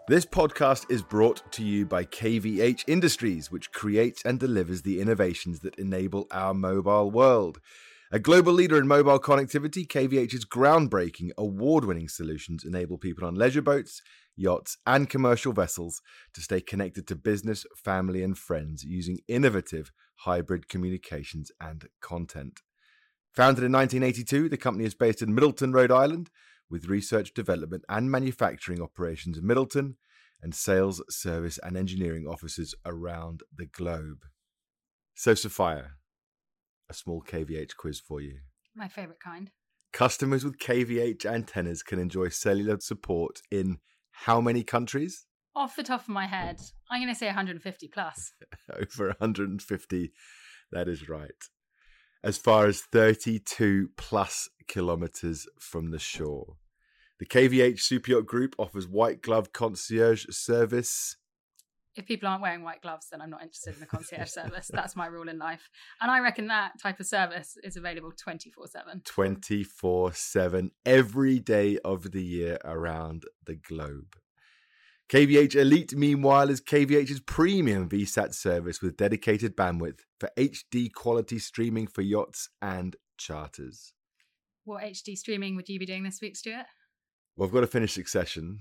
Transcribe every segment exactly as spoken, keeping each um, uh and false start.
This podcast is brought to you by K V H Industries, which creates and delivers the innovations that enable our mobile world. A global leader in mobile connectivity, K V H's groundbreaking, award-winning solutions enable people on leisure boats, yachts, and commercial vessels to stay connected to business, family, and friends using innovative hybrid communications and content. Founded in nineteen eighty-two, the company is based in Middleton, Rhode Island, with research, development, and manufacturing operations in Middleton and sales, service, and engineering offices around the globe. So, Sophia, a small K V H quiz for you. My favourite kind. Customers with K V H antennas can enjoy cellular support in how many countries? Off the top of my head, I'm going to say one hundred fifty plus. Over one hundred fifty, that is right. As far as thirty-two plus kilometres from the shore. The K V H Super Yacht Group offers white glove concierge service. If people aren't wearing white gloves, then I'm not interested in the concierge service. That's my rule in life. And I reckon that type of service is available twenty-four seven. twenty-four seven, every day of the year around the globe. K V H Elite, meanwhile, is K V H's premium V SAT service with dedicated bandwidth for H D quality streaming for yachts and charters. What H D streaming would you be doing this week, Stuart? Well, I've got to finish Succession.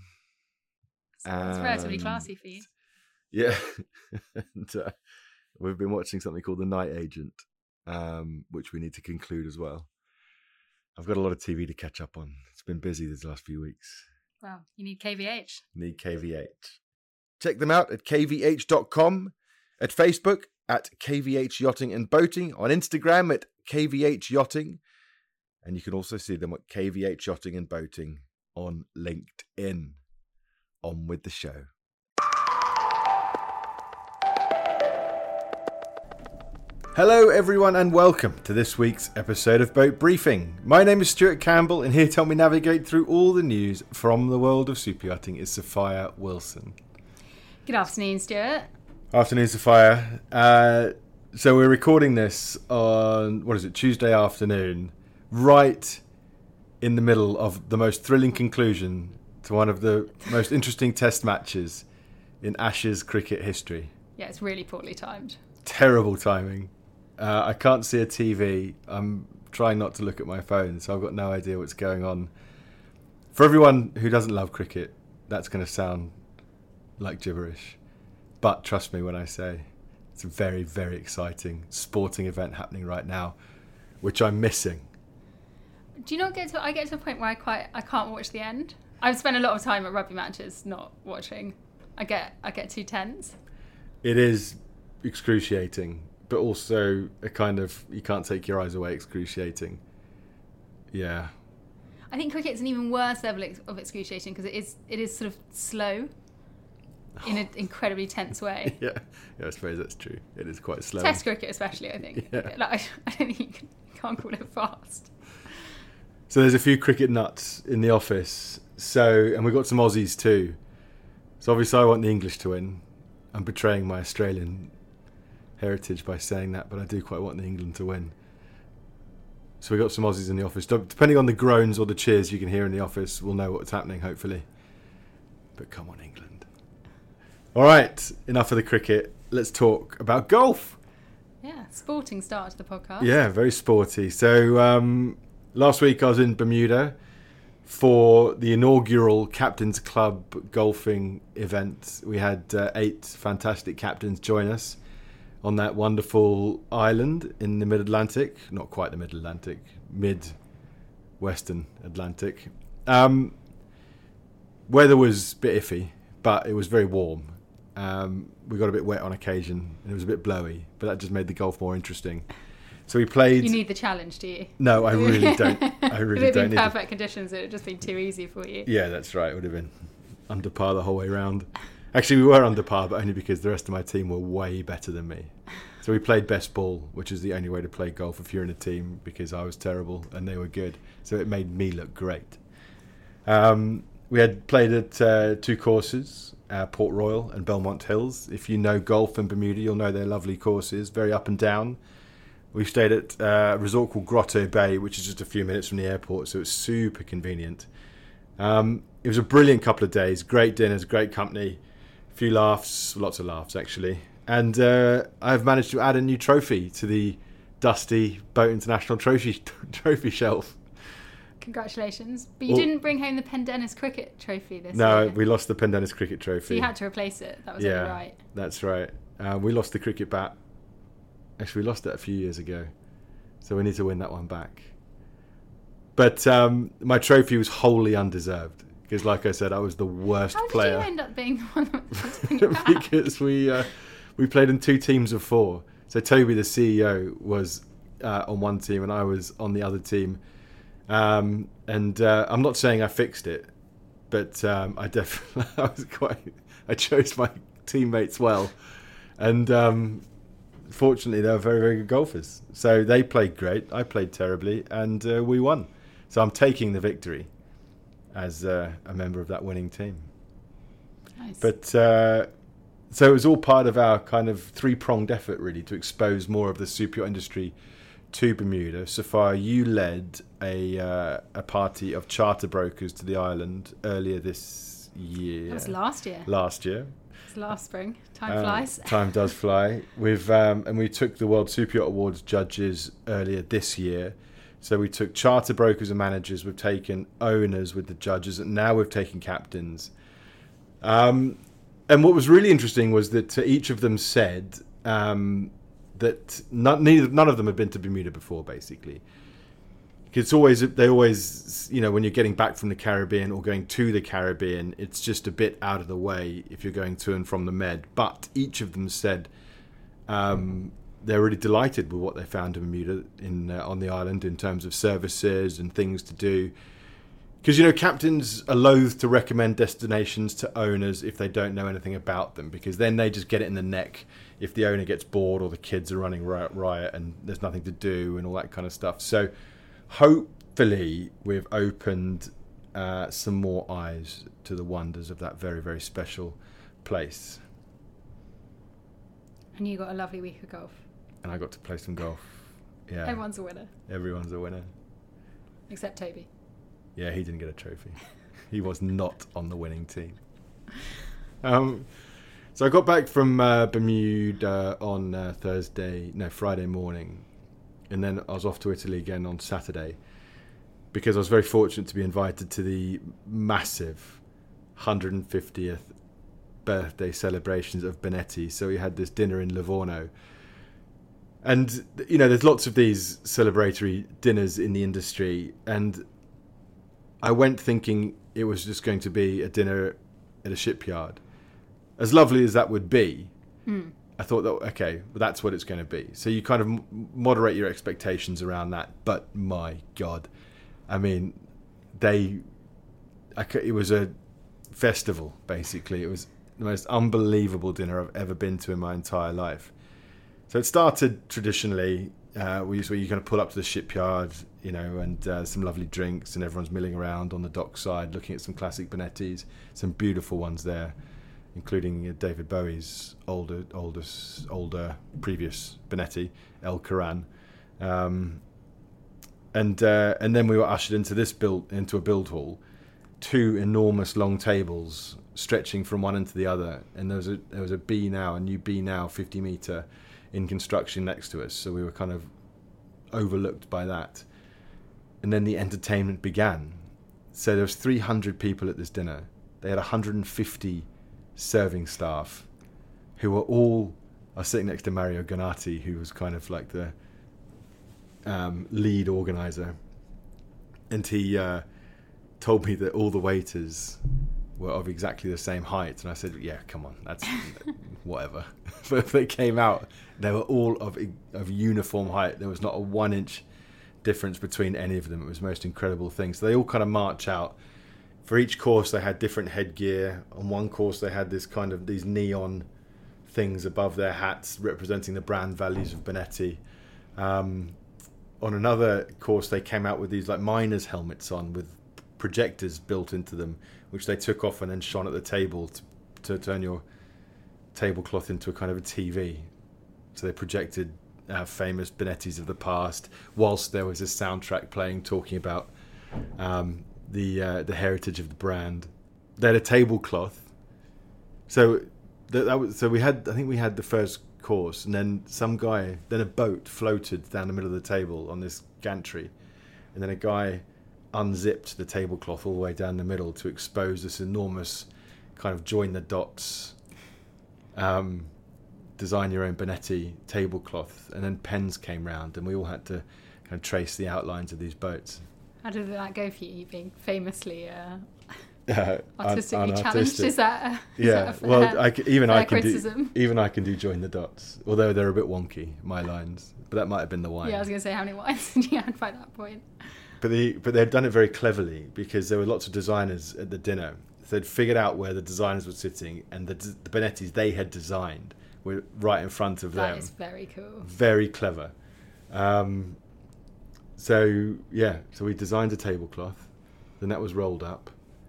So it's relatively classy for you. Yeah. and uh, we've been watching something called The Night Agent, um, which we need to conclude as well. I've got a lot of T V to catch up on. It's been busy these last few weeks. Well, you need K V H. Need K V H. Check them out at k v h dot com, at Facebook at K V H Yachting and Boating, on Instagram at K V H Yachting, and you can also see them at K V H Yachting and Boating on LinkedIn. On with the show. Hello everyone and welcome to this week's episode of Boat Briefing. My name is Stuart Campbell and here to help me navigate through all the news from the world of super yachting is Sophia Wilson. Good afternoon, Stuart. Afternoon, Sophia. Uh, so we're recording this on, what is it, Tuesday afternoon, right in the middle of the most thrilling conclusion to one of the most interesting test matches in Ashes cricket history. Yeah, it's really poorly timed. Terrible timing. Uh, I can't see a T V. I'm trying not to look at my phone, so I've got no idea what's going on. For everyone who doesn't love cricket, that's going to sound like gibberish. But trust me when I say it's a very, very exciting sporting event happening right now, which I'm missing. Do you not get to? I get to a point where I quite I can't watch the end. I've spent a lot of time at rugby matches not watching. I get I get too tense. It is excruciating, but also a kind of you can't take your eyes away excruciating. Yeah. I think cricket's an even worse level of excruciating because it is it is sort of slow in an incredibly tense way. yeah, yeah, I suppose that's true. It is quite slow. Test cricket especially, I think. Yeah. Like, I, I don't think you, can, you can't call it fast. So there's a few cricket nuts in the office. So, and we've got some Aussies too. So obviously I want the English to win. I'm betraying my Australian heritage by saying that, but I do quite want the England to win. So we've got some Aussies in the office. Depending on the groans or the cheers you can hear in the office, we'll know what's happening, hopefully. But come on, England. All right, enough of the cricket. Let's talk about golf. Yeah, sporting start to the podcast. Yeah, very sporty. So um, last week I was in Bermuda for the inaugural Captains Club golfing event. We had uh, eight fantastic captains join us on that wonderful island in the mid-Atlantic. Not quite the mid-Atlantic, mid-Western Atlantic. Um, weather was a bit iffy, but it was very warm. Um, we got a bit wet on occasion, and it was a bit blowy, but that just made the golf more interesting. So we played... You need the challenge, do you? No, I really don't. I really if it don't had been need perfect the... conditions, it would have just been too easy for you. Yeah, that's right. It would have been under par the whole way round. Actually, we were under par, but only because the rest of my team were way better than me. So we played best ball, which is the only way to play golf if you're in a team, because I was terrible and they were good. So it made me look great. Um, we had played at uh, two courses, uh, Port Royal and Belmont Hills. If you know golf in Bermuda, you'll know they're lovely courses, very up and down. We stayed at uh, a resort called Grotto Bay, which is just a few minutes from the airport, so it's super convenient. Um, it was a brilliant couple of days. Great dinners, great company, a few laughs, lots of laughs actually. And uh, I've managed to add a new trophy to the dusty Boat International trophy trophy shelf. Congratulations. But you Well, didn't bring home the Pendennis Cricket Trophy this No, year. we lost the Pendennis Cricket Trophy. So you had to replace it. That was yeah, only right. That's right. Uh, we lost the cricket bat. Actually, we lost it a few years ago. So we need to win that one back. But um, my trophy was wholly undeserved. Because like I said, I was the worst How did player. you end up being the one that was to bring it back? Because we uh, we played in two teams of four. So Toby, the C E O, was uh, on one team and I was on the other team. Um, and uh, I'm not saying I fixed it, but um, I definitely I was quite. I chose my teammates well, and um, fortunately they were very very good golfers. So they played great. I played terribly, and uh, we won. So I'm taking the victory as uh, a member of that winning team. Nice. But uh, so it was all part of our kind of three-pronged effort, really, to expose more of the super yacht industry to Bermuda. So far, you led a uh, a party of charter brokers to the island earlier this year. That was last year. Last year. It was last spring. Time Uh, flies. Time does fly. We've um, and we took the World Super Yacht Awards judges earlier this year. So we took charter brokers and managers. We've taken owners with the judges, and now we've taken captains. Um, and what was really interesting was that uh, each of them said um, that not, neither, none of them had been to Bermuda before, basically. It's always, they always, you know, when you're getting back from the Caribbean or going to the Caribbean, it's just a bit out of the way if you're going to and from the Med. But each of them said um, they're really delighted with what they found in Bermuda in uh, on the island in terms of services and things to do. Because, you know, captains are loath to recommend destinations to owners if they don't know anything about them, because then they just get it in the neck if the owner gets bored or the kids are running riot, riot and there's nothing to do and all that kind of stuff. So hopefully we've opened uh, some more eyes to the wonders of that very, very special place. And you got a lovely week of golf. And I got to play some golf. Yeah. Everyone's a winner. Everyone's a winner. Except Toby. Yeah, he didn't get a trophy. He was not on the winning team. Um, so I got back from uh, Bermuda on uh, Thursday, no, Friday morning. And then I was off to Italy again on Saturday because I was very fortunate to be invited to the massive one hundred fiftieth birthday celebrations of Benetti. So we had this dinner in Livorno. And, you know, there's lots of these celebratory dinners in the industry. And I went thinking it was just going to be a dinner at a shipyard. As lovely as that would be, Mm. I thought that, okay, well, that's what it's going to be. So you kind of m- moderate your expectations around that. But my God, I mean, they, I c- it was a festival, basically. It was the most unbelievable dinner I've ever been to in my entire life. So it started traditionally, uh, where you kind of pull up to the shipyard, you know, and uh, some lovely drinks, and everyone's milling around on the dockside, looking at some classic Benettis, some beautiful ones there, including uh, David Bowie's older, oldest, older previous Benetti, El Coran, um, and uh, and then we were ushered into this build, into a build hall, two enormous long tables stretching from one end to the other, and there was a there was a B now, a new B now, fifty meter, in construction next to us, so we were kind of overlooked by that. And then the entertainment began. So there was three hundred people at this dinner. They had one hundred fifty serving staff who were all, I was sitting next to Mario Granati, who was kind of like the um, lead organizer. And he uh, told me that all the waiters were of exactly the same height. And I said, yeah, come on, that's whatever. But if they came out, they were all of of uniform height. There was not a one inch difference between any of them. It was the most incredible thing. So they all kind of march out. For each course, they had different headgear. On one course, they had this kind of these neon things above their hats representing the brand values of Benetti. Um, on another course, they came out with these like miners' helmets on with projectors built into them, which they took off and then shone at the table to, to turn your tablecloth into a kind of a T V. So they projected uh, famous Benettis of the past, whilst there was a soundtrack playing talking about um, the uh, the heritage of the brand. They had a tablecloth. So that, that was so we had I think we had the first course, and then some guy, then a boat floated down the middle of the table on this gantry, and then a guy unzipped the tablecloth all the way down the middle to expose this enormous kind of join the dots, um, design your own Bonetti tablecloth, and then pens came round, and we all had to kind of trace the outlines of these boats. How did that go for you, being famously uh, uh, artistically un- challenged? Is that a, is yeah? that a fair, well, I c even I can criticism? do even I can do join the dots, although they're a bit wonky, my lines. But that might have been the wine. Yeah, I was going to say, how many wines did you had by that point? But the but they'd done it very cleverly, because there were lots of designers at the dinner. So they'd figured out where the designers were sitting, and the, the Bonettis they had designed were right in front of That them. is very cool. Very clever. Um, so yeah, so we designed a tablecloth, then that was rolled up.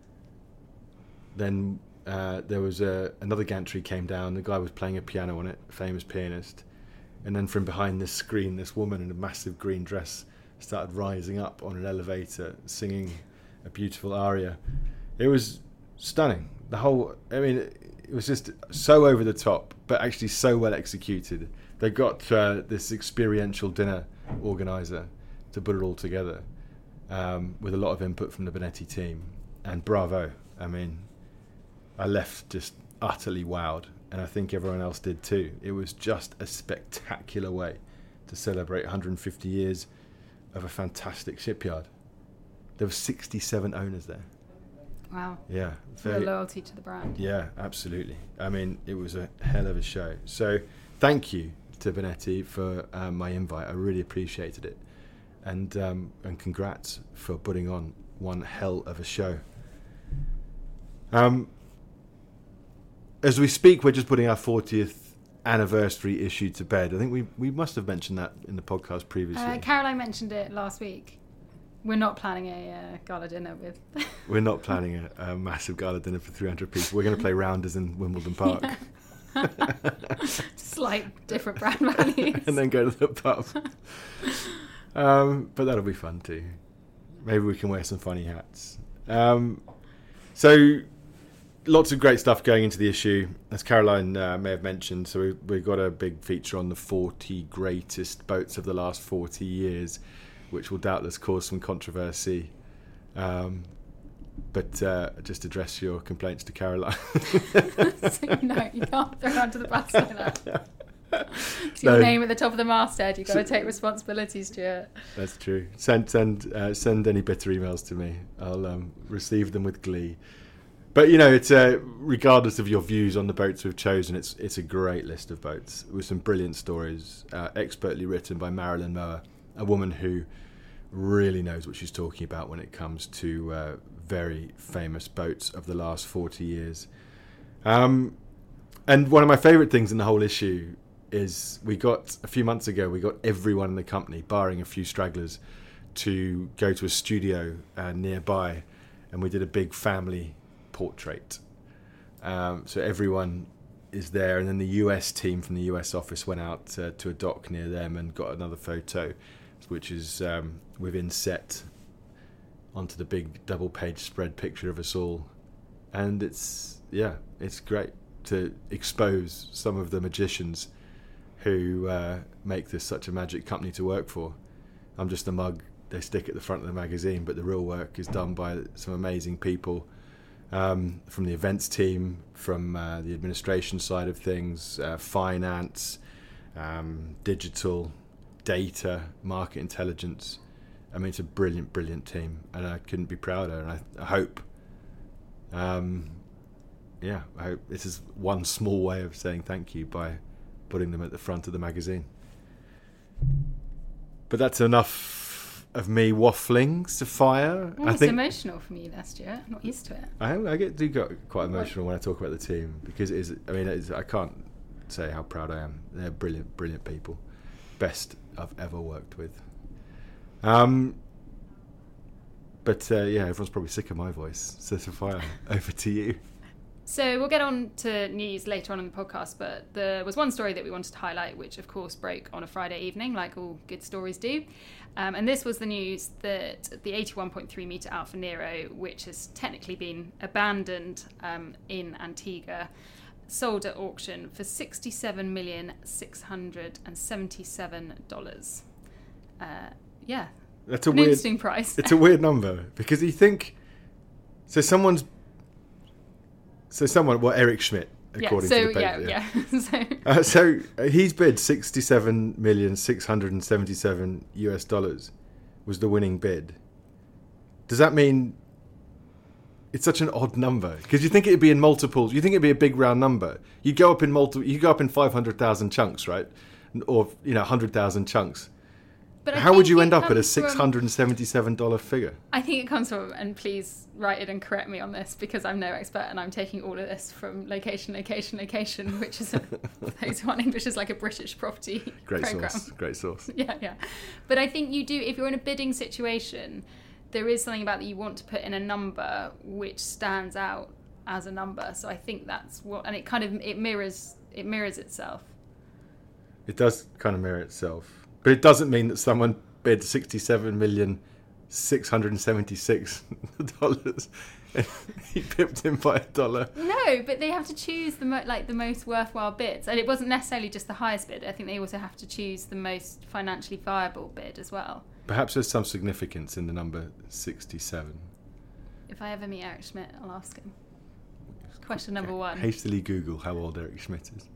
Then uh, there was a, another gantry came down. The guy was playing a piano on it, a famous pianist. And then from behind this screen, this woman in a massive green dress started rising up on an elevator, singing a beautiful aria. It was stunning. The whole, I mean, it was just so over the top, but actually so well executed. They got uh, this experiential dinner organizer to put it all together, um, with a lot of input from the Bonetti team. And bravo. I mean, I left just utterly wowed, and I think everyone else did too. It was just a spectacular way to celebrate one hundred fifty years of a fantastic shipyard. There were sixty-seven owners there. Wow. Yeah. For the loyalty to the brand. Yeah, absolutely. I mean, it was a hell of a show. So thank you to Bonetti for um, my invite. I really appreciated it. And, um, and congrats for putting on one hell of a show. Um, as we speak, we're just putting our fortieth anniversary issue to bed. I think we we must have mentioned that in the podcast previously. Uh, Caroline mentioned it last week. We're not planning a uh, gala dinner with... We're not planning a, a massive gala dinner for three hundred people. We're going to play rounders in Wimbledon Park. Slight different brand values. And then go to the pub. um, but that'll be fun too. Maybe we can wear some funny hats. Um, so... Lots of great stuff going into the issue, as Caroline uh, may have mentioned. So we, we've got a big feature on the forty greatest boats of the last forty years, which will doubtless cause some controversy. Um, but uh, just address your complaints to Caroline. No, you can't throw under the bus like that. It's your No. name at the top of the masthead. You've got to take responsibility, Stuart. That's true. Send send uh, send any bitter emails to me. I'll um, receive them with glee. But, you know, it's uh, regardless of your views on the boats we've chosen, it's it's a great list of boats with some brilliant stories, uh, expertly written by Marilyn Mower, a woman who really knows what she's talking about when it comes to uh, very famous boats of the last forty years. Um, and one of my favourite things in the whole issue is we got, a few months ago, we got everyone in the company, barring a few stragglers, to go to a studio uh, nearby, and we did a big family portrait. Um, so everyone is there, and then the U S team from the U S office went out uh, to a dock near them and got another photo, which is um, within set onto the big double page spread picture of us all. And it's, yeah, it's great to expose some of the magicians who uh, make this such a magic company to work for. I'm just a mug they stick at the front of the magazine, but the real work is done by some amazing people. Um, from the events team, from uh, the administration side of things, uh, finance, um, digital, data, market intelligence. I mean, it's a brilliant, brilliant team, and I couldn't be prouder. And I, I hope, um, yeah, I hope this is one small way of saying thank you by putting them at the front of the magazine. But that's enough of me waffling, Sophia. Oh, I it's think emotional for me there, Stuart. I'm not used to it. I, I get do get quite emotional when I talk about the team, because it is. I mean, it is, I can't say how proud I am. They're brilliant, brilliant people. Best I've ever worked with. Um, but uh, yeah, everyone's probably sick of my voice. So Sophia, over to you. So we'll get on to news later on in the podcast, but there was one story that we wanted to highlight, which of course broke on a Friday evening, like all good stories do. Um, and this was the news that the eighty-one point three metre Alfa Nero, which has technically been abandoned um, in Antigua, sold at auction for sixty-seven million six hundred seventy-seven dollars. Uh, yeah, that's a an weird, interesting price. It's a weird number because you think, so someone's, so someone, well, Eric Schmidt, according yeah, so, to the paper. Yeah, yeah. yeah. so, uh, so uh, he's bid sixty-seven million six hundred seventy-seven U S dollars was the winning bid. Does that mean it's such an odd number? Because you think it'd be in multiples. You think it'd be a big round number. You go up in multiple. You go up in five hundred thousand chunks, right? Or you know, hundred thousand chunks. But how would you end up at a six hundred seventy-seven dollars figure? I think it comes from, and please write it and correct me on this because I'm no expert and I'm taking all of this from Location, Location, Location, which is, a, those who aren't English, is like a British property Great program. source, great source. Yeah, yeah. But I think you do, if you're in a bidding situation, there is something about that you want to put in a number which stands out as a number. So I think that's what, and it kind of, it mirrors, it mirrors itself. It does kind of mirror itself. But it doesn't mean that someone bid sixty-seven million six hundred seventy-six dollars and he pipped him by a dollar. No, but they have to choose the mo- like the most worthwhile bids, and it wasn't necessarily just the highest bid. I think they also have to choose the most financially viable bid as well. Perhaps there's some significance in the number sixty-seven. If I ever meet Eric Schmidt, I'll ask him. Question number okay. one. Hastily Google how old Eric Schmidt is.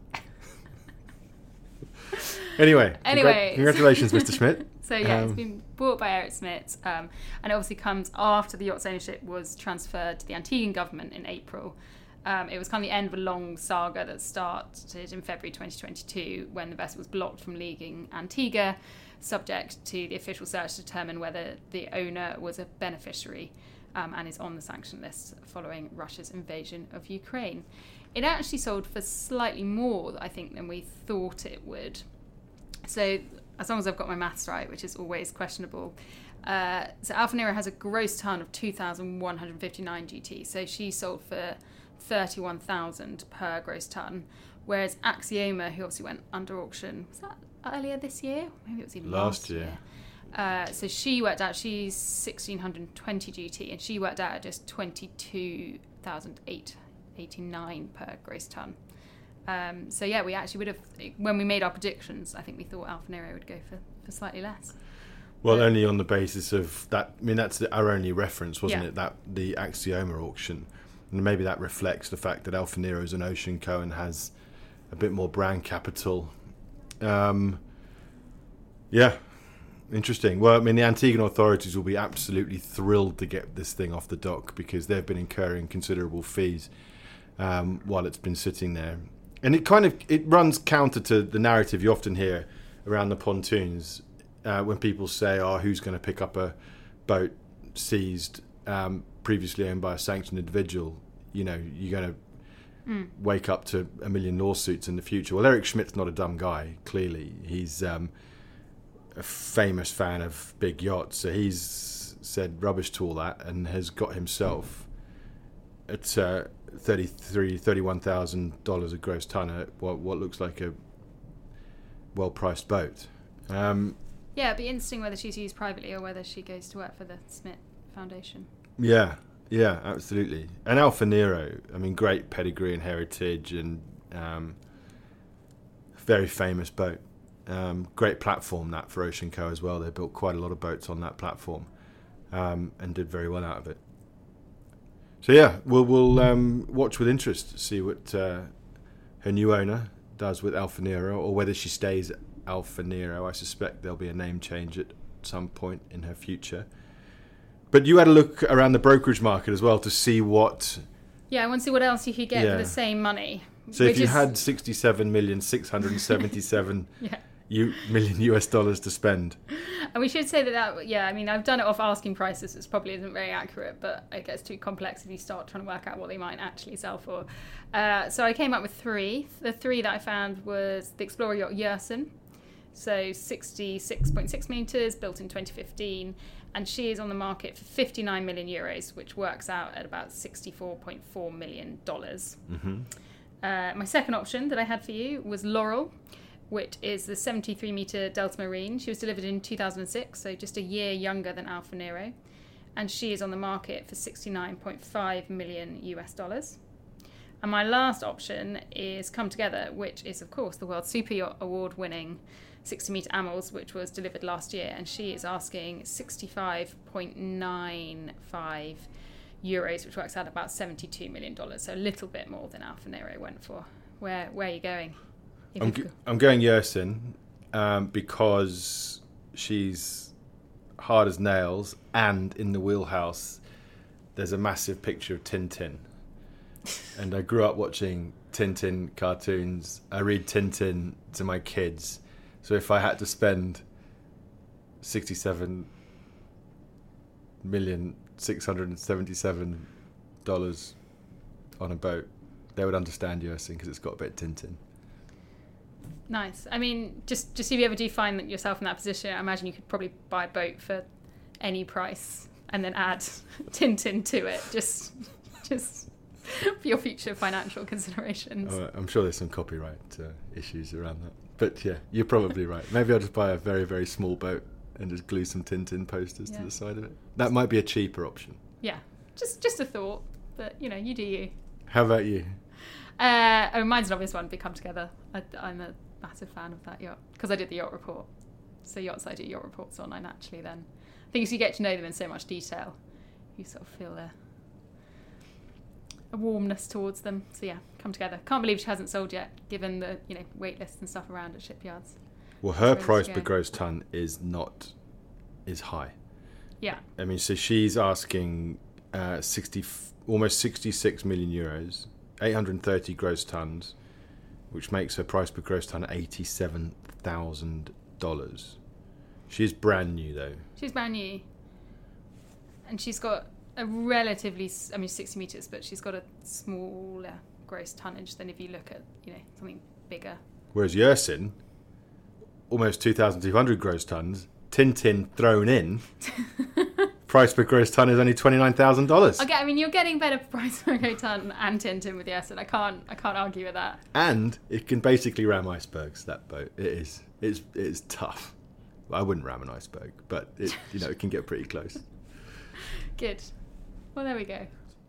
Anyway, anyway, congr- congratulations, Mister Schmidt. So yeah, um, it's been bought by Eric Schmidt, um, and it obviously comes after the yacht's ownership was transferred to the Antiguan government in April. Um, it was kind of the end of a long saga that started in February twenty twenty-two when the vessel was blocked from leaving Antigua, subject to the official search to determine whether the owner was a beneficiary um, and is on the sanction list following Russia's invasion of Ukraine. It actually sold for slightly more, I think, than we thought it would. So, as long as I've got my maths right, which is always questionable. Uh, so, Alfa Nero has a gross ton of two thousand one hundred fifty-nine G T. So, she sold for thirty-one thousand per gross ton. Whereas Axioma, who obviously went under auction, was that earlier this year? Maybe it was even last, last year. year. Uh, so, she worked out, she's one thousand six hundred twenty G T, and she worked out at just twenty-two thousand eight hundred eighty-nine per gross ton. Um, so yeah, we actually would have, when we made our predictions, I think we thought Alfa Nero would go for, for slightly less. Well, but, only on the basis of that. I mean, that's the, our only reference, wasn't yeah. it? That the Axioma auction, and maybe that reflects the fact that Alfa Nero is an ocean co and has a bit more brand capital. Um, yeah, interesting. Well, I mean, the Antiguan authorities will be absolutely thrilled to get this thing off the dock because they've been incurring considerable fees um, while it's been sitting there. And it kind of it runs counter to the narrative you often hear around the pontoons uh, when people say, "Oh, who's going to pick up a boat seized um, previously owned by a sanctioned individual? You know, you're going to mm. wake up to a million lawsuits in the future." Well, Eric Schmidt's not a dumb guy. Clearly, he's um, a famous fan of big yachts, so he's said rubbish to all that and has got himself at uh, thirty-three, thirty-one thousand dollars a gross ton at what what looks like a well-priced boat. Um, yeah, it'd be interesting whether she's used privately or whether she goes to work for the Schmidt Foundation. Yeah, yeah, absolutely. And Alfa Nero, I mean, great pedigree and heritage, and um, very famous boat. Um, great platform that for Ocean Co as well. They built quite a lot of boats on that platform um, and did very well out of it. So yeah, we'll we'll um, watch with interest to see what uh, her new owner does with Alfa Nero, or whether she stays Alfa Nero. I suspect there'll be a name change at some point in her future. But you had a look around the brokerage market as well to see what. Yeah, I want to see what else you could get yeah. for the same money. So if you is... had sixty-seven million six hundred seventy-seven yeah. U, million U S dollars to spend. And we should say that, that, yeah, I mean, I've done it off asking prices, which probably isn't very accurate, but it gets too complex if you start trying to work out what they might actually sell for. Uh, so I came up with three. The three that I found was the Explorer yacht Yersin, So sixty-six point six metres, built in twenty fifteen, and she is on the market for fifty-nine million euros, which works out at about sixty-four point four million dollars. Mm-hmm. Uh, my second option that I had for you was Laurel, which is the seventy-three metre Delta Marine. She was delivered in two thousand six, so just a year younger than Alfa Nero, and she is on the market for sixty-nine point five million U S dollars. And my last option is Come Together, which is, of course, the World Super Yacht Award-winning sixty metre Amels, which was delivered last year, and she is asking sixty-five point nine five euros, which works out about seventy-two million dollars, so a little bit more than Alfa Nero went for. Where where are you going? I'm, g- I'm going Yersin um, because she's hard as nails, and in the wheelhouse there's a massive picture of Tintin. And I grew up watching Tintin cartoons. I read Tintin to my kids. So if I had to spend sixty-seven million six hundred seventy-seven dollars on a boat, they would understand Yersin because it's got a bit of Tintin. Nice. I mean, just, just if you ever do find yourself in that position, I imagine you could probably buy a boat for any price and then add Tintin to it, just just for your future financial considerations. Oh, I'm sure there's some copyright uh, issues around that. But yeah, you're probably right. Maybe I'll just buy a very, very small boat and just glue some Tintin posters yeah. to the side of it. That might be a cheaper option. Yeah, just just a thought, but you know, you do you. How about you? Uh, oh, mine's an obvious one. Come Together. I, I'm a massive fan of that yacht because I did the yacht report. So yachts I do yacht reports on, I naturally then I think as you get to know them in so much detail, you sort of feel a, a warmness towards them. So yeah, Come Together. Can't believe she hasn't sold yet, given the you know wait lists and stuff around at shipyards. Well, her price per gross ton is not is high. Yeah. I mean, so she's asking uh, sixty, almost sixty-six million euros, eight hundred thirty gross tons, which makes her price per gross ton eighty-seven thousand dollars. She's brand new, though. She's brand new. And she's got a relatively, I mean, sixty metres, but she's got a smaller gross tonnage than if you look at, you know, something bigger. Whereas Yersin, almost two thousand two hundred gross tons, Tintin thrown in, price per gross ton is only twenty-nine thousand dollars. Okay, I mean, you're getting better price per gross ton and Tintin with Yersin. I can't, I can't argue with that. And it can basically ram icebergs, that boat. It is, it's, it's tough. Well, I wouldn't ram an iceberg, but it, you know, it can get pretty close. Good. Well, there we go.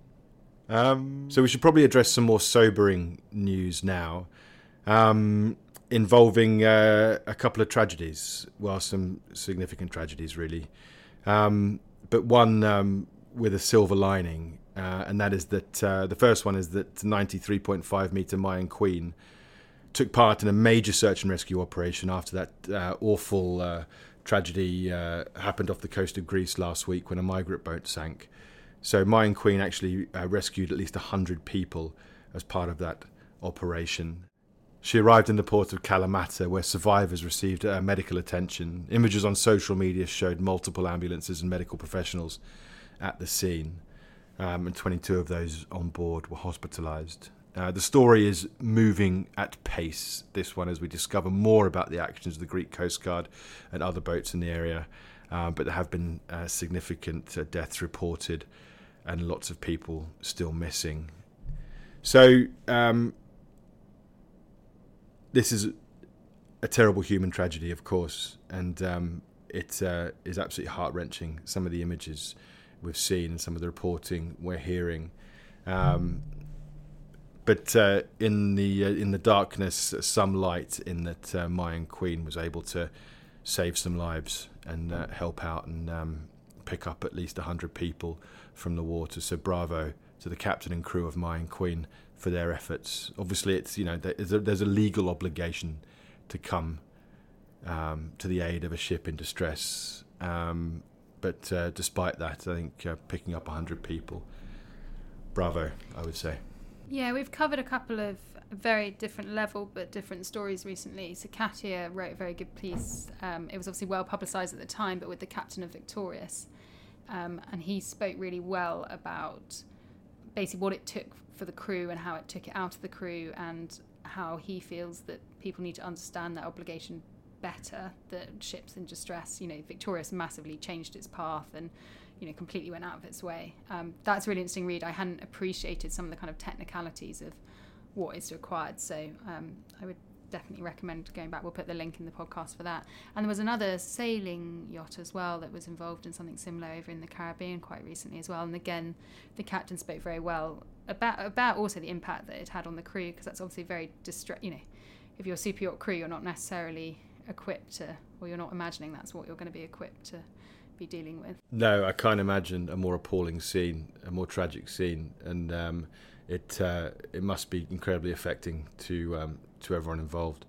Um, so we should probably address some more sobering news now, um, involving uh, a couple of tragedies. Well, some significant tragedies, really. Um, but one um, with a silver lining, uh, and that is that uh, the first one is that ninety-three point five metre Mayan Queen took part in a major search and rescue operation after that uh, awful uh, tragedy uh, happened off the coast of Greece last week when a migrant boat sank. So Mayan Queen actually uh, rescued at least one hundred people as part of that operation. She arrived in the port of Kalamata, where survivors received uh, medical attention. Images on social media showed multiple ambulances and medical professionals at the scene, um, and twenty-two of those on board were hospitalised. Uh, the story is moving at pace, this one, as we discover more about the actions of the Greek Coast Guard and other boats in the area. Uh, but there have been uh, significant uh, deaths reported and lots of people still missing. So um, this is a terrible human tragedy, of course, and um, it uh, is absolutely heart-wrenching, some of the images we've seen and some of the reporting we're hearing. Um, But uh, in the uh, in the darkness, some light in that uh, Mayan Queen was able to save some lives and uh, help out and um, pick up at least one hundred people from the water. So bravo to the captain and crew of Mayan Queen for their efforts. Obviously, it's you know there's a, there's a legal obligation to come um, to the aid of a ship in distress. Um, but uh, despite that, I think uh, picking up one hundred people, bravo, I would say. Yeah, we've covered a couple of very different level but different stories recently. So Katia wrote a very good piece. Um, it was obviously well publicised at the time, but with the captain of Victorious. Um, and he spoke really well about basically what it took for the crew and how it took it out of the crew and how he feels that people need to understand their obligation better the ships in distress. You know, Victorious massively changed its path and, you know, completely went out of its way. Um, that's a really interesting read. I hadn't appreciated some of the kind of technicalities of what is required. So um, I would definitely recommend going back. We'll put the link in the podcast for that. And there was another sailing yacht as well that was involved in something similar over in the Caribbean quite recently as well. And again, the captain spoke very well about about also the impact that it had on the crew, because that's obviously very distra- you know, if you're a super yacht crew, you're not necessarily equipped to, or you're not imagining that's what you're going to be equipped to be dealing with. No, I can't imagine a more appalling scene, a more tragic scene, and um, it uh, it must be incredibly affecting to um, to everyone involved,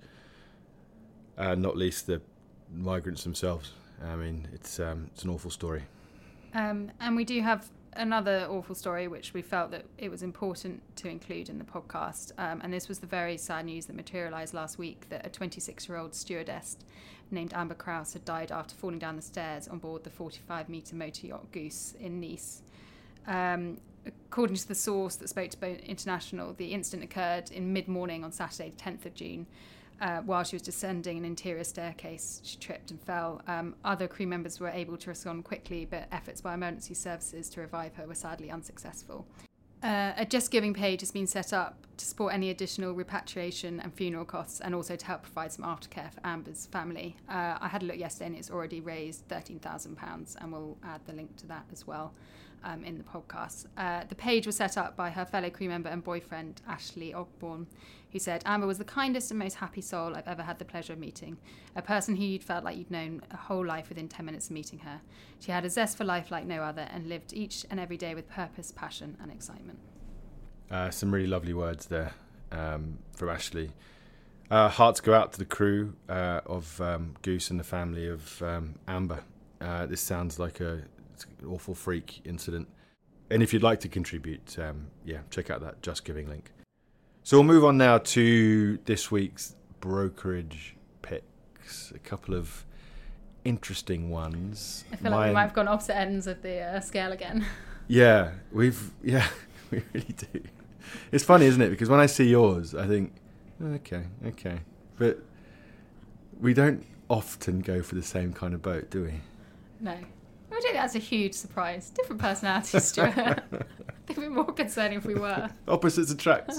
uh, not least the migrants themselves. I mean, it's um, it's an awful story. Um, and we do have another awful story which we felt that it was important to include in the podcast, um, and this was the very sad news that materialised last week, that a twenty-six-year-old stewardess named Amber Krause had died after falling down the stairs on board the forty-five metre motor yacht Goose in Nice. Um, according to the source that spoke to Boat International, the incident occurred in mid-morning on Saturday the tenth of June. Uh, while she was descending an interior staircase, she tripped and fell. Um, other crew members were able to respond quickly, but efforts by emergency services to revive her were sadly unsuccessful. Uh, a Just Giving page has been set up to support any additional repatriation and funeral costs, and also to help provide some aftercare for Amber's family. Uh, I had a look yesterday and it's already raised thirteen thousand pounds, and we'll add the link to that as well um, in the podcast. Uh, the page was set up by her fellow crew member and boyfriend, Ashley Ogborn, who said, Amber was the kindest and most happy soul I've ever had the pleasure of meeting. A person who you'd felt like you'd known a whole life within ten minutes of meeting her. She had a zest for life like no other and lived each and every day with purpose, passion and excitement. Uh, some really lovely words there um, from Ashley. Uh, hearts go out to the crew uh, of um, Goose and the family of um, Amber. Uh, this sounds like a, it's an awful freak incident. And if you'd like to contribute, um, yeah, check out that Just Giving link. So we'll move on now to this week's brokerage picks. A couple of interesting ones. I feel My, like we might have gone opposite ends of the uh, scale again. Yeah, we've yeah, we really do. It's funny, isn't it? Because when I see yours, I think, okay, okay, but we don't often go for the same kind of boat, do we? No. I don't think that's a huge surprise. Different personalities, Stuart. I think it'd be more concerning if we were. Opposites attract.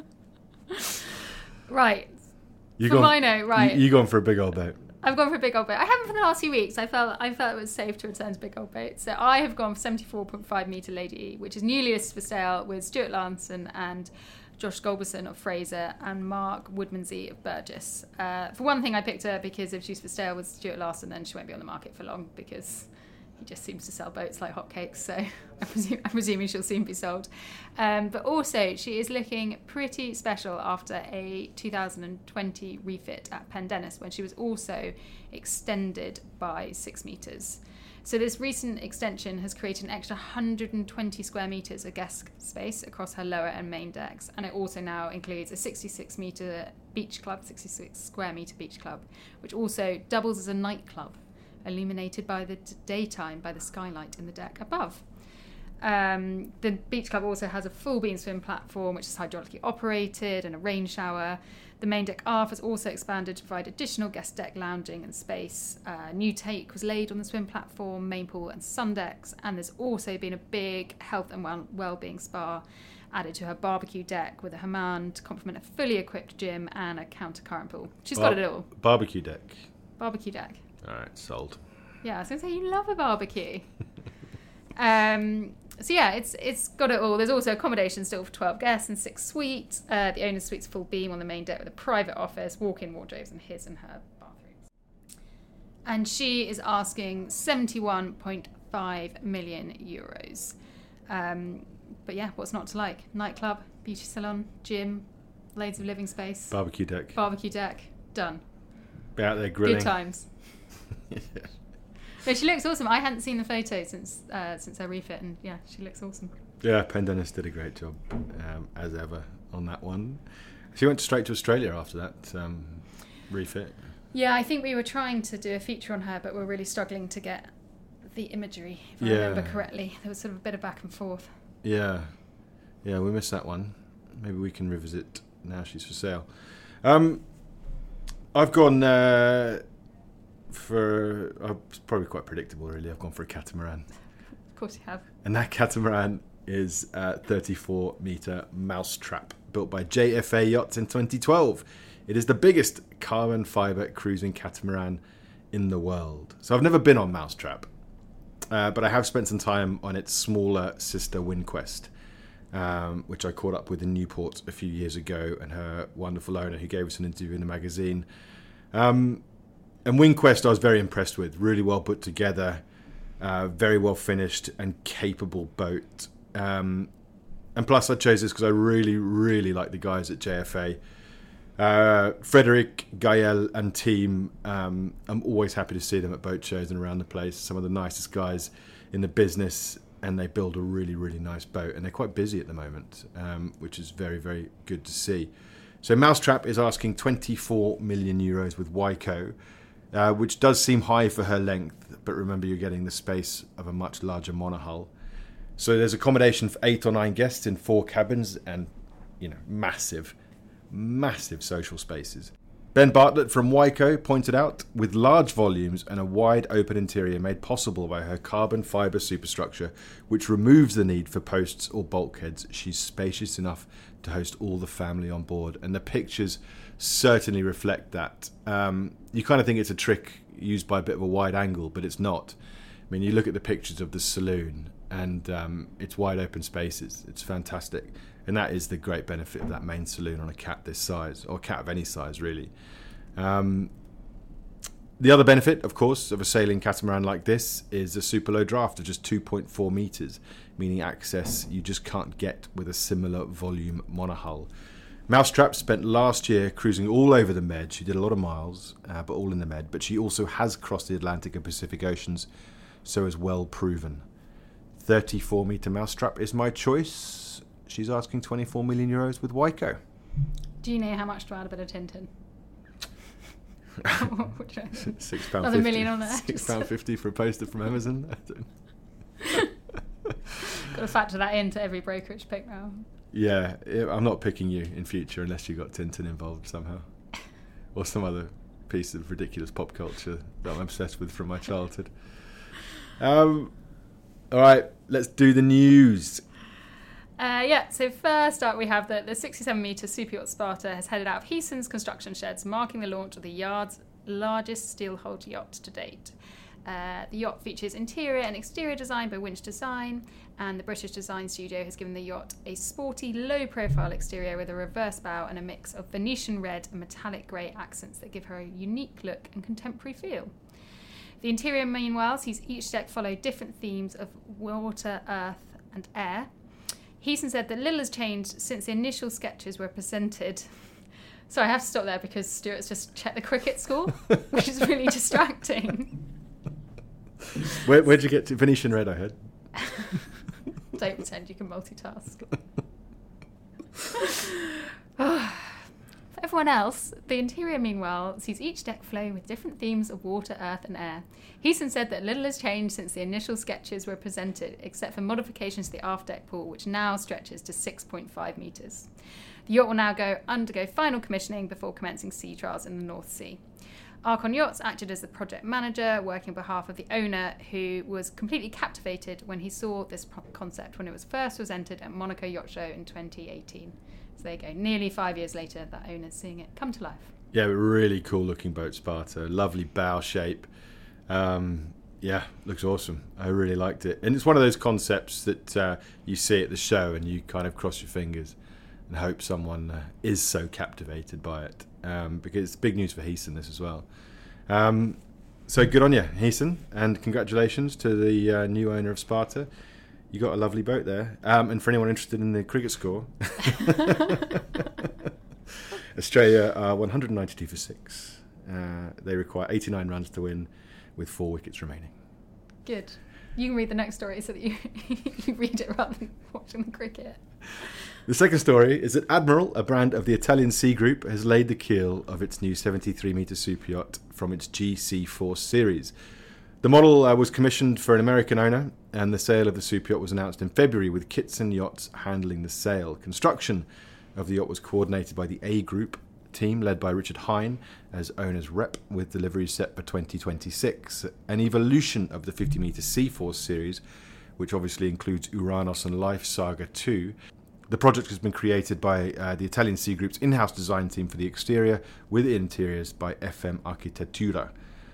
Right. You for gone, my note, right. You, you gone for a big old boat. I've gone for a big old boat. I haven't for the last few weeks. I felt I felt it was safe to return to big old boats. So I have gone for seventy-four point five metre Lady E, which is newly listed for sale with Stuart Lanson and Josh Golberson of Fraser and Mark Woodmansey of Burgess. Uh, for one thing, I picked her because if she's for sale with Stuart Larson, then she won't be on the market for long, because he just seems to sell boats like hotcakes, so I presume, I'm presuming she'll soon be sold. Um, but also, she is looking pretty special after a two thousand twenty refit at Pendennis, when she was also extended by six metres. So this recent extension has created an extra one hundred twenty square metres of guest space across her lower and main decks, and it also now includes a sixty-six metre beach club, sixty-six square metre beach club, which also doubles as a nightclub, illuminated by the d- daytime by the skylight in the deck above. Um, the beach club also has a full beam swim platform, which is hydraulically operated, and a rain shower. The main deck aft has also expanded to provide additional guest deck lounging and space. Uh, new take was laid on the swim platform, main pool and sun decks, and there's also been a big health and well- well-being spa added to her barbecue deck with a hammam to complement a fully equipped gym and a counter current pool. She's Bar- got it all. Barbecue deck. Barbecue deck. All right, sold. Yeah, I was going to say, you love a barbecue. um, so yeah, it's it's got it all. There's also accommodation still for twelve guests and six suites. Uh, the owner's suite's full beam on the main deck with a private office, walk-in wardrobes, and his and her bathrooms. And she is asking seventy-one point five million euros. Um, but yeah, what's not to like? Nightclub, beauty salon, gym, loads of living space. Barbecue deck. Barbecue deck. Done. Be out there grilling. Good times. Yeah. No, she looks awesome. I hadn't seen the photos since uh, since her refit, and yeah, she looks awesome. Yeah, Pendennis did a great job, um, as ever, on that one. She went straight to Australia after that um, refit. Yeah, I think we were trying to do a feature on her, but we're really struggling to get the imagery, if Yeah. I remember correctly. There was sort of a bit of back and forth. Yeah, yeah, we missed that one. Maybe we can revisit now she's for sale. Um, I've gone uh, for, uh, it's probably quite predictable, really. I've gone for a catamaran. Of course you have. And that catamaran is a thirty-four metre Mousetrap, built by J F A Yachts in twenty twelve. It is the biggest carbon fibre cruising catamaran in the world. So I've never been on Mousetrap, uh, but I have spent some time on its smaller sister WinQuest, um, which I caught up with in Newport a few years ago, and her wonderful owner who gave us an interview in the magazine. Um, and WinQuest I was very impressed with, really well put together, uh, very well finished and capable boat. Um, and plus I chose this because I really, really like the guys at J F A. Uh, Frederic, Gael and team, um, I'm always happy to see them at boat shows and around the place. Some of the nicest guys in the business, and they build a really, really nice boat. And they're quite busy at the moment, um, which is very, very good to see. So Mousetrap is asking twenty-four million euros with Waiko, uh, which does seem high for her length. But remember, you're getting the space of a much larger monohull. So there's accommodation for eight or nine guests in four cabins and, you know, massive Massive social spaces. Ben Bartlett from Waiko pointed out, with large volumes and a wide open interior made possible by her carbon fibre superstructure, which removes the need for posts or bulkheads, she's spacious enough to host all the family on board. And the pictures certainly reflect that. Um, you kind of think it's a trick used by a bit of a wide angle, but it's not. I mean, you look at the pictures of the saloon and um, it's wide open spaces. It's fantastic. And that is the great benefit of that main saloon on a cat this size, or a cat of any size, really. Um, the other benefit, of course, of a sailing catamaran like this is a super low draft of just two point four metres, meaning access you just can't get with a similar volume monohull. Mousetrap spent last year cruising all over the Med. She did a lot of miles, uh, but all in the Med. But she also has crossed the Atlantic and Pacific Oceans, so is well proven. thirty-four metre Mousetrap is my choice. She's asking twenty-four million euros with Waiko. Do you know how much to add a bit of Tintin? Six pound Another million on there. Six pound fifty for a poster from Amazon. Got to factor that into every brokerage pick now. Yeah, I'm not picking you in future unless you got Tintin involved somehow, or some other piece of ridiculous pop culture that I'm obsessed with from my childhood. Um, all right, let's do the news. Uh, yeah, so first up we have that the sixty-seven metre super yacht Sparta has headed out of Heason's construction sheds, marking the launch of the yard's largest steel-hulled yacht to date. Uh, the yacht features interior and exterior design by Winch Design, and the British design studio has given the yacht a sporty, low-profile exterior with a reverse bow and a mix of Venetian red and metallic grey accents that give her a unique look and contemporary feel. The interior, meanwhile, sees each deck follow different themes of water, earth and air. Heason said that little has changed since the initial sketches were presented. So I have to stop there because Stuart's just checked the cricket score, which is really distracting. Where, where'd you get to? Venetian red, I heard. Don't pretend you can multitask. For everyone else, the interior, meanwhile, sees each deck flow with different themes of water, earth and air. Heason said that little has changed since the initial sketches were presented, except for modifications to the aft deck pool, which now stretches to six point five metres. The yacht will now go undergo final commissioning before commencing sea trials in the North Sea. Archon Yachts acted as the project manager, working on behalf of the owner, who was completely captivated when he saw this concept when it was first presented at Monaco Yacht Show in twenty eighteen. So there you go, nearly five years later, that owner's seeing it come to life. Yeah, really cool looking boat, Sparta. Lovely bow shape. Um, yeah, looks awesome. I really liked it. And it's one of those concepts that uh, you see at the show and you kind of cross your fingers and hope someone uh, is so captivated by it. Um, because it's big news for Heason, this as well. Um, so good on you, Heason. And congratulations to the uh, new owner of Sparta. You got a lovely boat there. Um, and for anyone interested in the cricket score, Australia are one hundred ninety-two for six. Uh, they require eighty-nine runs to win with four wickets remaining. Good. You can read the next story so that you, you read it rather than watching the cricket. The second story is that Admiral, a brand of the Italian Sea Group, has laid the keel of its new seventy-three metre super yacht from its G C Force series. The model uh, was commissioned for an American owner, and the sale of the super yacht was announced in February, with Kitson Yachts handling the sale. Construction of the yacht was coordinated by the A Group, team led by Richard Hine as owner's rep, with deliveries set for twenty twenty-six. An evolution of the fifty metre Seaforce series, which obviously includes Uranos and Life Saga two. The project has been created by uh, the Italian Sea Group's in-house design team for the exterior, with interiors by F M Architettura.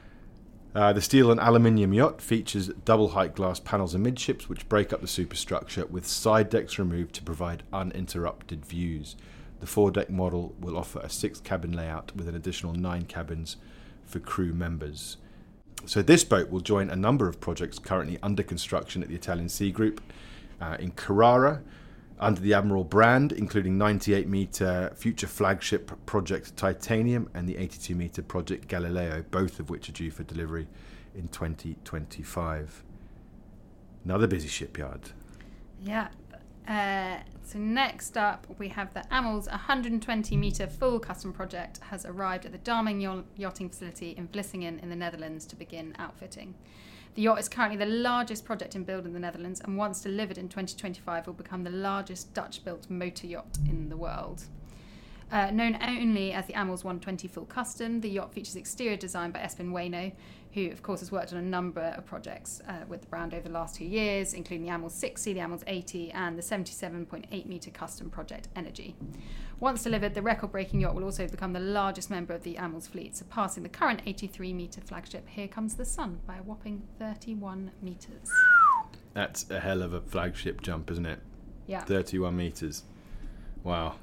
Uh, the steel and aluminium yacht features double-height glass panels amidships, which break up the superstructure, with side decks removed to provide uninterrupted views. The four-deck model will offer a six-cabin layout with an additional nine cabins for crew members. So this boat will join a number of projects currently under construction at the Italian Sea Group uh, in Carrara, under the Admiral brand, including ninety-eight metre future flagship project Titanium and the eighty-two metre project Galileo, both of which are due for delivery in twenty twenty-five. Another busy shipyard. Yeah. Uh, so next up, we have the Amels one hundred twenty metre full custom project has arrived at the Darming Yachting Facility in Vlissingen in the Netherlands to begin outfitting. The yacht is currently the largest project in build in the Netherlands, and once delivered in twenty twenty-five will become the largest Dutch-built motor yacht in the world. Uh, known only as the Amels one twenty Full Custom, the yacht features exterior design by Espen Wayno, who of course has worked on a number of projects uh, with the brand over the last two years, including the Amels sixty, the Amels eighty and the seventy-seven point eight metre custom project Energy. Once delivered, the record-breaking yacht will also become the largest member of the Amels fleet, surpassing the current eighty-three metre flagship Here Comes the Sun by a whopping thirty-one metres. That's a hell of a flagship jump, isn't it? Yeah. thirty-one metres. Wow.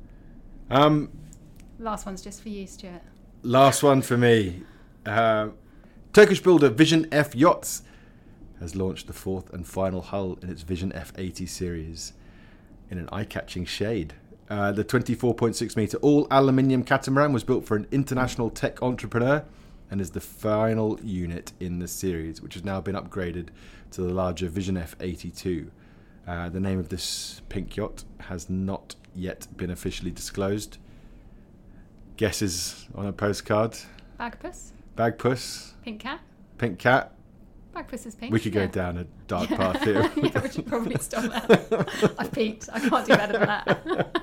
Um, Last one's just for you, Stuart. Last one for me. Uh, Turkish builder Vision F Yachts has launched the fourth and final hull in its Vision F eighty series in an eye-catching shade. Uh, the twenty-four point six metre all-aluminium catamaran was built for an international tech entrepreneur and is the final unit in the series, which has now been upgraded to the larger Vision F eighty-two. Uh, the name of this pink yacht has not yet been officially disclosed. Guesses on a postcard? Bagpuss? Bagpuss? Pink cat? Pink cat? Bagpuss is pink. We could yeah. go down a dark yeah. path here. Yeah, we should probably stop that. I've peaked. I can't do better than that.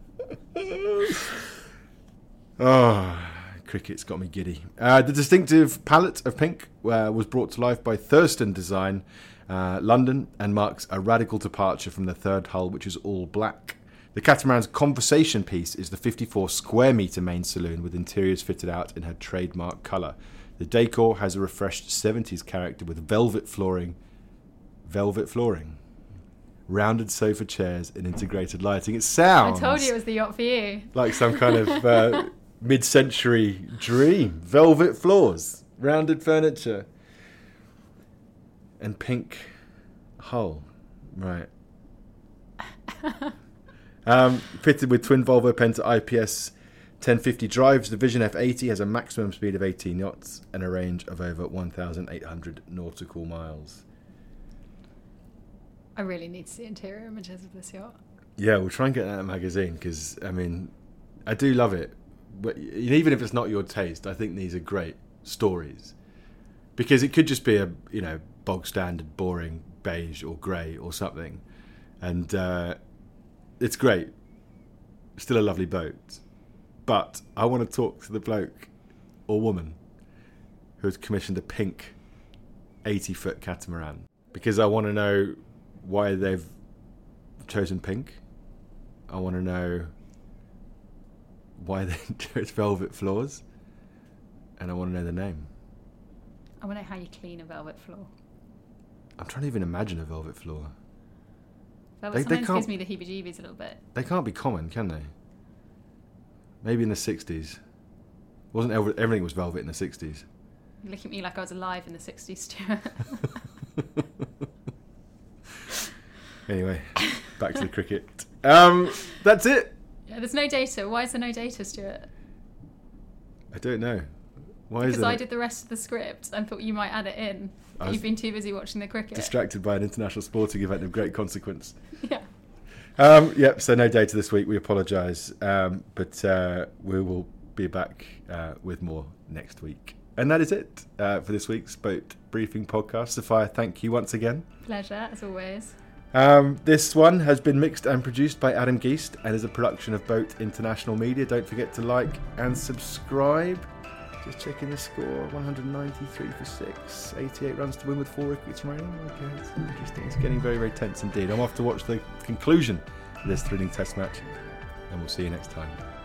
Oh, cricket's got me giddy. Uh, the distinctive palette of pink uh, was brought to life by Thurston Design uh, London and marks a radical departure from the third hull, which is all black. The catamaran's conversation piece is the fifty-four square metre main saloon with interiors fitted out in her trademark colour. The decor has a refreshed seventies character with velvet flooring, velvet flooring, rounded sofa chairs and integrated lighting. It sounds... I told you it was the yacht for you. Like some kind of uh, mid-century dream. Velvet floors, rounded furniture, and pink hull. Right. Um, fitted with twin Volvo Penta I P S ten fifty drives, the Vision F eighty has a maximum speed of eighteen knots and a range of over one thousand eight hundred nautical miles. I really need to see interior images of this yacht. Yeah, we'll try and get that in a magazine because, I mean, I do love it. But even if it's not your taste, I think these are great stories. Because it could just be a, you know, bog standard, boring beige or grey or something. And uh, it's great. Still a lovely boat. But I want to talk to the bloke or woman who has commissioned a pink eighty-foot catamaran. Because I want to know why they've chosen pink. I want to know why they chose velvet floors. And I want to know the name. I want to know how you clean a velvet floor. I'm trying to even imagine a velvet floor. Velvet They- they sometimes can't- gives me the heebie-jeebies a little bit. They can't be common, can they? Maybe in the sixties. Wasn't ever- everything was velvet in the sixties? You look at me like I was alive in the sixties, Stuart. Anyway, back to the cricket. Um, that's it. Yeah, there's no data. Why is there no data, Stuart? I don't know. Why Because is it I did the rest of the script and thought you might add it in. I But was you've been too busy watching the cricket. distracted by an international sporting event of great consequence? Yeah. Um, yep, so no data this week. We apologise. Um, but uh, we will be back uh, with more next week. And that is it uh, for this week's Boat Briefing podcast. Sophia, thank you once again. Pleasure, as always. Um, this one has been mixed and produced by Adam Geist and is a production of Boat International Media. Don't forget to like and subscribe. Just checking the score, one hundred ninety-three for six, eighty-eight runs to win with four wickets remaining. Okay, it's interesting. It's getting very, very tense indeed. I'm off to watch the conclusion of this thrilling test match, and we'll see you next time.